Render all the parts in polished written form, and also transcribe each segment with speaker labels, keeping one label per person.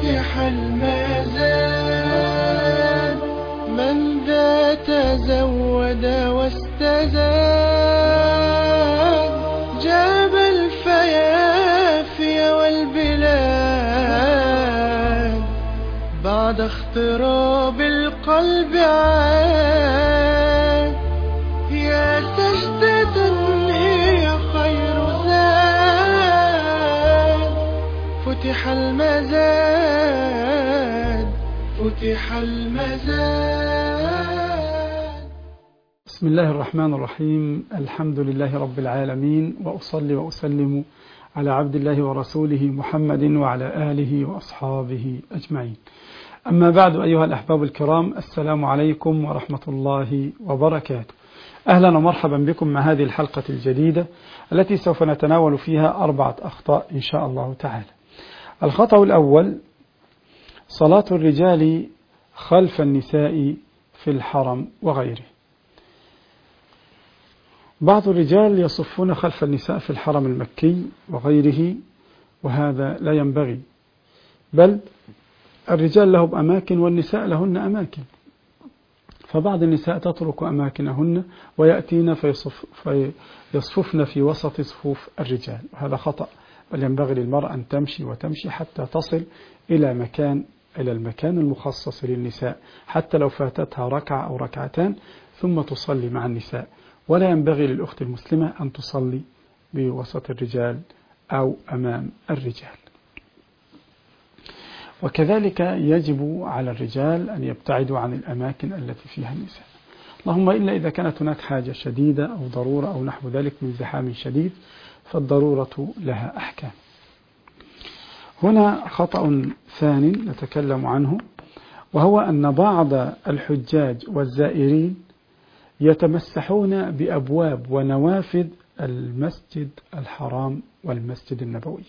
Speaker 1: فتح الميزان من ذا تزود واستزاد جاب الفيافي والبلاد بعد اختراب القلب عاد يا سجدة هي خير زاد فتح المزاد فتح المزاد.
Speaker 2: بسم الله الرحمن الرحيم. الحمد لله رب العالمين، وأصلي وأسلم على عبد الله ورسوله محمد وعلى آله وأصحابه أجمعين. أما بعد، أيها الأحباب الكرام، السلام عليكم ورحمة الله وبركاته. أهلا ومرحبا بكم مع هذه الحلقة الجديدة التي سوف نتناول فيها 4 أخطاء إن شاء الله تعالى. الخطأ الأول: صلاة الرجال خلف النساء في الحرم وغيره. بعض الرجال يصفون خلف النساء في الحرم المكي وغيره، وهذا لا ينبغي، بل الرجال لهم أماكن والنساء لهن أماكن، فبعض النساء تترك أماكنهن ويأتين فيصففن في وسط صفوف الرجال، وهذا خطأ، بل ينبغي للمرأة أن تمشي وتمشي حتى تصل إلى المكان المخصص للنساء، حتى لو فاتتها ركعة أو ركعتان ثم تصلي مع النساء، ولا ينبغي للأخت المسلمة أن تصلي بوسط الرجال أو أمام الرجال. وكذلك يجب على الرجال أن يبتعدوا عن الأماكن التي فيها النساء، اللهم إلا إذا كانت هناك حاجة شديدة أو ضرورة أو نحو ذلك من زحام شديد، فالضرورة لها أحكام. هنا خطأ ثاني نتكلم عنه، وهو أن بعض الحجاج والزائرين يتمسحون بأبواب ونوافذ المسجد الحرام والمسجد النبوي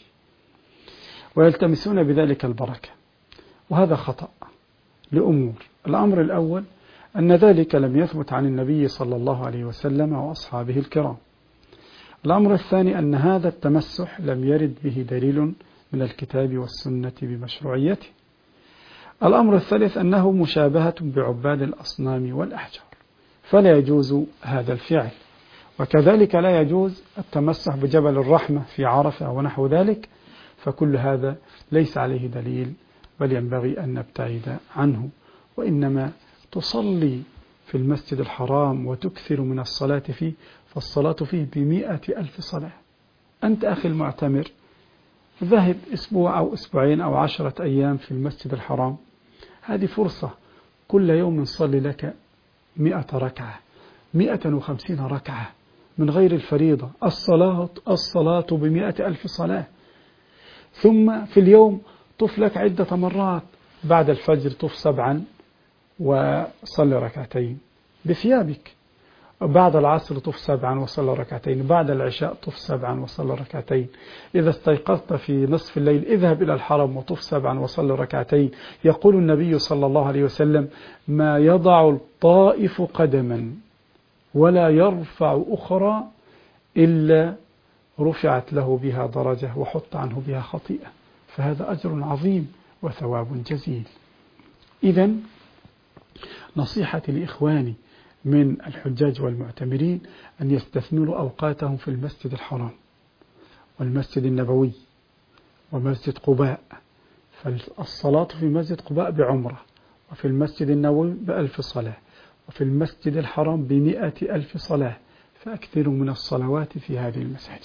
Speaker 2: ويلتمسون بذلك البركة، وهذا خطأ لأمور. الأمر الأول أن ذلك لم يثبت عن النبي صلى الله عليه وسلم وأصحابه الكرام. الأمر الثاني أن هذا التمسح لم يرد به دليل من الكتاب والسنة بمشروعيته. الأمر الثالث أنه مشابهة بعباد الأصنام والأحجار، فلا يجوز هذا الفعل. وكذلك لا يجوز التمسح بجبل الرحمة في عرفة ونحو ذلك، فكل هذا ليس عليه دليل، بل ينبغي أن نبتعد عنه، وإنما تصلي في المسجد الحرام وتكثر من الصلاة فيه، فالصلاة فيه ب100,000 صلاة. أنت أخي المعتمر ذهب أسبوع أو أسبوعين أو 10 أيام في المسجد الحرام، هذه فرصة كل يوم صلي لك 100 ركعة 150 ركعة من غير الفريضة. الصلاة ب100,000 صلاة. ثم في اليوم طف لك عدة مرات، بعد الفجر طف 7 وصل ركعتين بثيابك، بعد العصر طف 7 وصل ركعتين، بعد العشاء طف 7 وصل ركعتين، إذا استيقظت في نصف الليل اذهب إلى الحرم وطف 7 وصل ركعتين. يقول النبي صلى الله عليه وسلم: ما يضع الطائف قدما ولا يرفع أخرى إلا رفعت له بها درجة وحط عنه بها خطيئة، فهذا أجر عظيم وثواب جزيل. إذن نصيحتي لإخواني من الحجاج والمعتمرين أن يستثمروا أوقاتهم في المسجد الحرام والمسجد النبوي ومسجد قباء، فالصلاة في مسجد قباء بعمرة، وفي المسجد النبوي ب1000 صلاة، وفي المسجد الحرام ب100,000 صلاة، فأكثروا من الصلوات في هذه المساجد.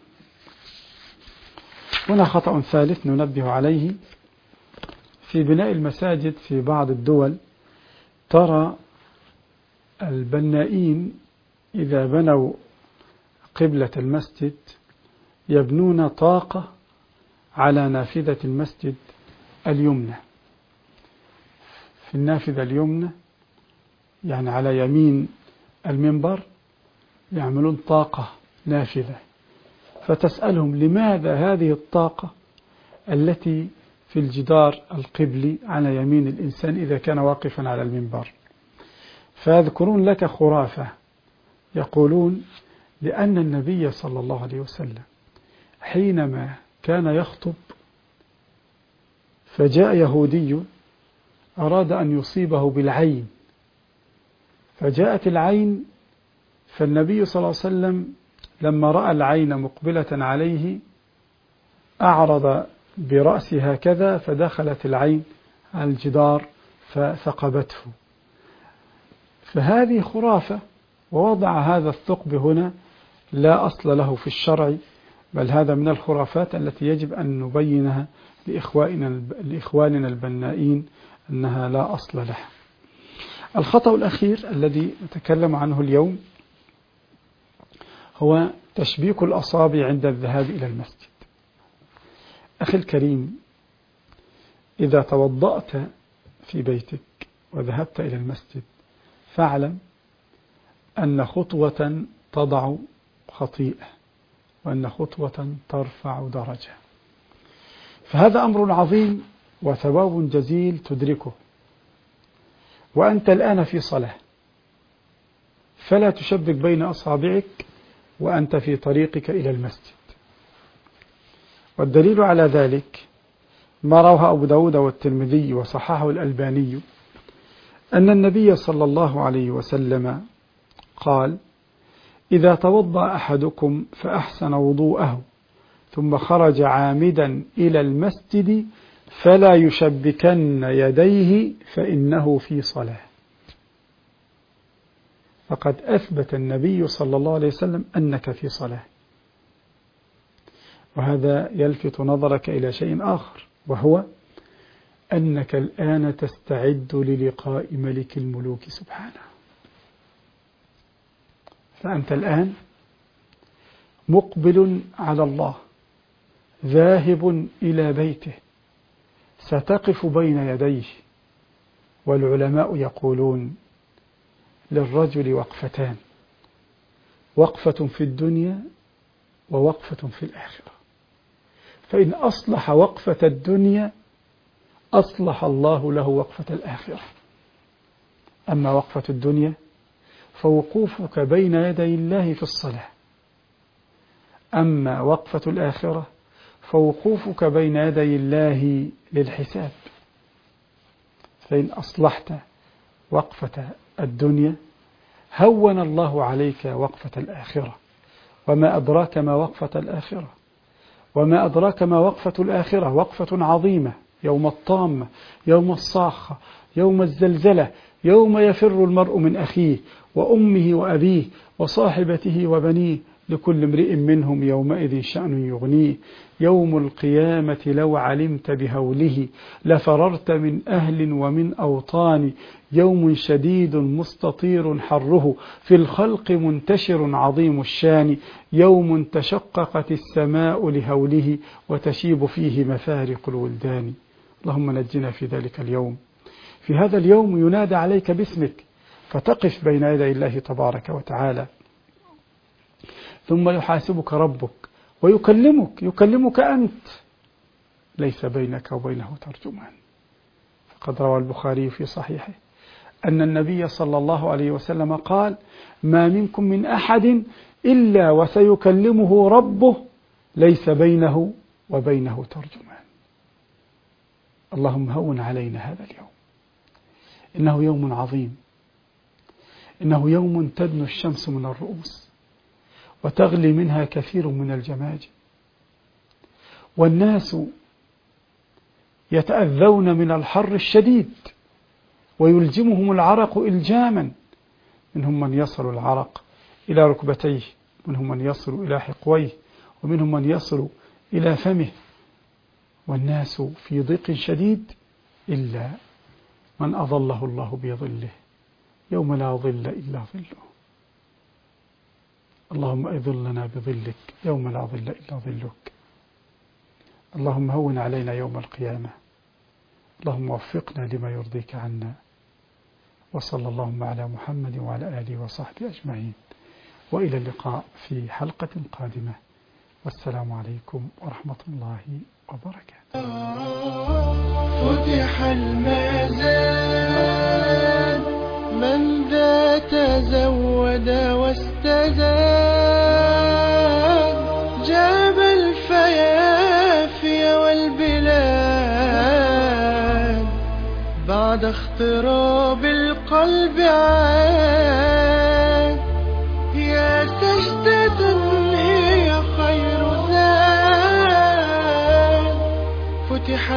Speaker 2: هنا خطأ ثالث ننبه عليه: في بناء المساجد في بعض الدول ترى البنائين إذا بنوا قبلة المسجد يبنون طاقة على نافذة المسجد اليمنى، في النافذة اليمنى يعني على يمين المنبر يعملون طاقة نافذة، فتسألهم لماذا هذه الطاقة التي في الجدار القبلي على يمين الإنسان إذا كان واقفا على المنبر؟ فيذكرون لك خرافة، يقولون لأن النبي صلى الله عليه وسلم حينما كان يخطب فجاء يهودي أراد أن يصيبه بالعين، فجاءت العين، فالنبي صلى الله عليه وسلم لما رأى العين مقبلة عليه أعرض برأسه هكذا، فدخلت العين على الجدار فثقبته. فهذه خرافة، ووضع هذا الثقب هنا لا أصل له في الشرع، بل هذا من الخرافات التي يجب أن نبينها لإخواننا البنائين أنها لا أصل لها. الخطأ الأخير الذي نتكلم عنه اليوم هو تشبيك الأصابع عند الذهاب إلى المسجد. أخي الكريم، إذا توضأت في بيتك وذهبت إلى المسجد فاعلم أن خطوة تضع خطيئة، وأن خطوة ترفع درجة، فهذا أمر عظيم وثواب جزيل تدركه، وأنت الآن في صلاة، فلا تشبك بين أصابعك وأنت في طريقك إلى المسجد. والدليل على ذلك ما رواه أبو داود والترمذي وصححه الألباني أن النبي صلى الله عليه وسلم قال: إذا توضأ أحدكم فأحسن وضوءه ثم خرج عامدا إلى المسجد فلا يشبكن يديه فإنه في صلاة. فقد أثبت النبي صلى الله عليه وسلم أنك في صلاة. وهذا يلفت نظرك إلى شيء آخر، وهو أنك الآن تستعد للقاء ملك الملوك سبحانه. فأنت الآن مقبل على الله، ذاهب إلى بيته، ستقف بين يديه. والعلماء يقولون للرجل وقفتان: وقفة في الدنيا ووقفة في الآخرة. فإن أصلح وقفة الدنيا أصلح الله له وقفة الآخرة. أما وقفة الدنيا فوقوفك بين يدي الله في الصلاة، أما وقفة الآخرة فوقوفك بين يدي الله للحساب. فإن أصلحت وقفة الدنيا هون الله عليك وقفة الآخرة. وما أدراك ما وقفة الآخرة؟ وما أدراك ما وقفة الآخرة؟ وقفة عظيمة، يوم الطامة، يوم الصاخة، يوم الزلزلة، يوم يفر المرء من أخيه وأمه وأبيه وصاحبته وبنيه، لكل امرئ منهم يومئذ شأن يغنيه. يوم القيامة لو علمت بهوله لفررت من أهل ومن أوطان. يوم شديد مستطير حره في الخلق منتشر عظيم الشان. يوم تشققت السماء لهوله وتشيب فيه مفارق الولدان. اللهم نجنا في ذلك اليوم. في هذا اليوم ينادى عليك باسمك فتقف بين يدي الله تبارك وتعالى، ثم يحاسبك ربك ويكلمك أنت، ليس بينك وبينه ترجمان. فقد روى البخاري في صحيحه أن النبي صلى الله عليه وسلم قال: ما منكم من أحد إلا وسيكلمه ربه ليس بينه وبينه ترجمان. اللهم هون علينا هذا اليوم، إنه يوم عظيم، إنه يوم تدنو الشمس من الرؤوس وتغلي منها كثير من الجماجم، والناس يتأذون من الحر الشديد ويلجمهم العرق إلجاما. منهم من يصل العرق إلى ركبتيه، ومنهم من يصل إلى حقويه، ومنهم من يصل إلى فمه، والناس في ضيق شديد إلا من أظله الله بظله يوم لا ظل إلا ظله. اللهم أظلنا بظلك يوم لا ظل إلا ظلك. اللهم هون علينا يوم القيامة. اللهم وفقنا لما يرضيك عنا. وصلى اللهم على محمد وعلى آله وصحبه أجمعين، وإلى اللقاء في حلقة قادمة، والسلام عليكم ورحمة الله وبركاته.
Speaker 1: فتح الميزان من ذا تزود واستزاد، جاب الفيافي والبلاد بعد اغتراب القلب عاد. يا سجدة هي خير زاد، فتح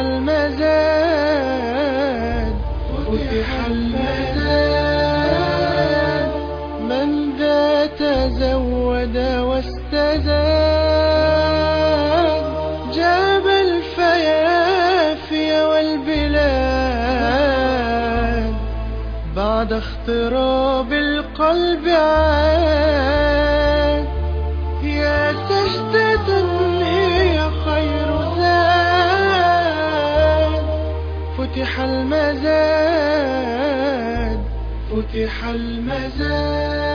Speaker 1: المزاد، فتح المزاد. من ذا تزود واستزاد، جاب الفيافي والبلاد. بعد اغتراب القلب عاد. يا سجدة هي خير زاد، فتح المزاد، فتح المزاد.